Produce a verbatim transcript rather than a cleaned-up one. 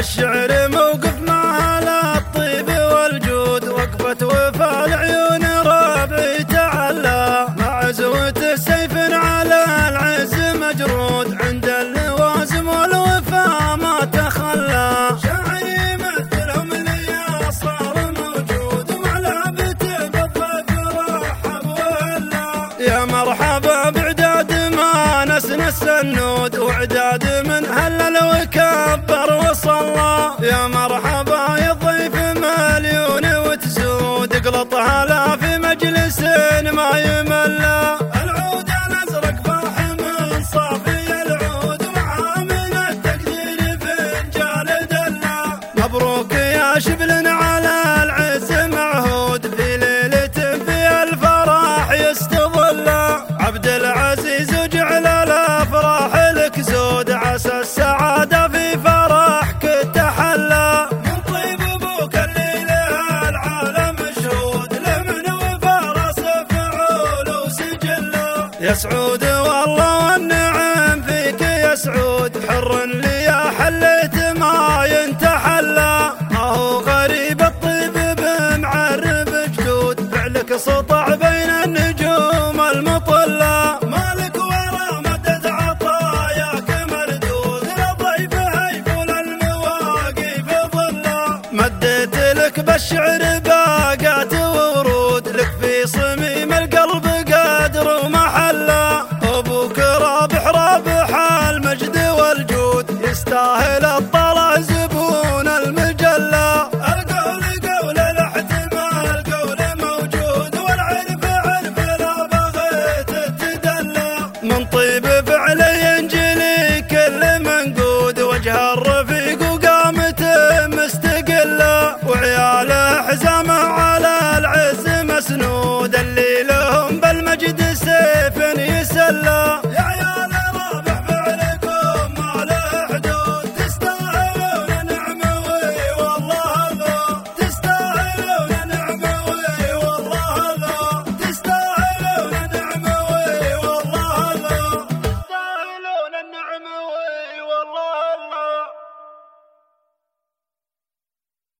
الشعر موقف مع الطيب والجود، وقفة وفاء العيون ربعي تعلى، مع عزوة السيف على العز مجرود، عند اللوازم والوفاء ما تخلى. شاعر يمثلهم لي صار موجود، ومعلبته بالضيف رحب وهلا. يا مرحبا بعداد ما نسنس النود، وعداد من هلل وكبر وصلى. يا مرحبا يا ضيف مليون وتسود، اقلطها لا في مجلس ما يملى. العود الازرق فاحم صافي العود، ومعاه من التقدير فنجان دلا. مبروك يا شبل على العز معهود، في ليلة في الفرح يستظل. عبد العزيز وجعل الافراح لك زود، عسى السعادة في فرحك تحلى. من طيب ابوك الليلة العالم مشهود، لمن وفرس فعول وسجله. يا سعود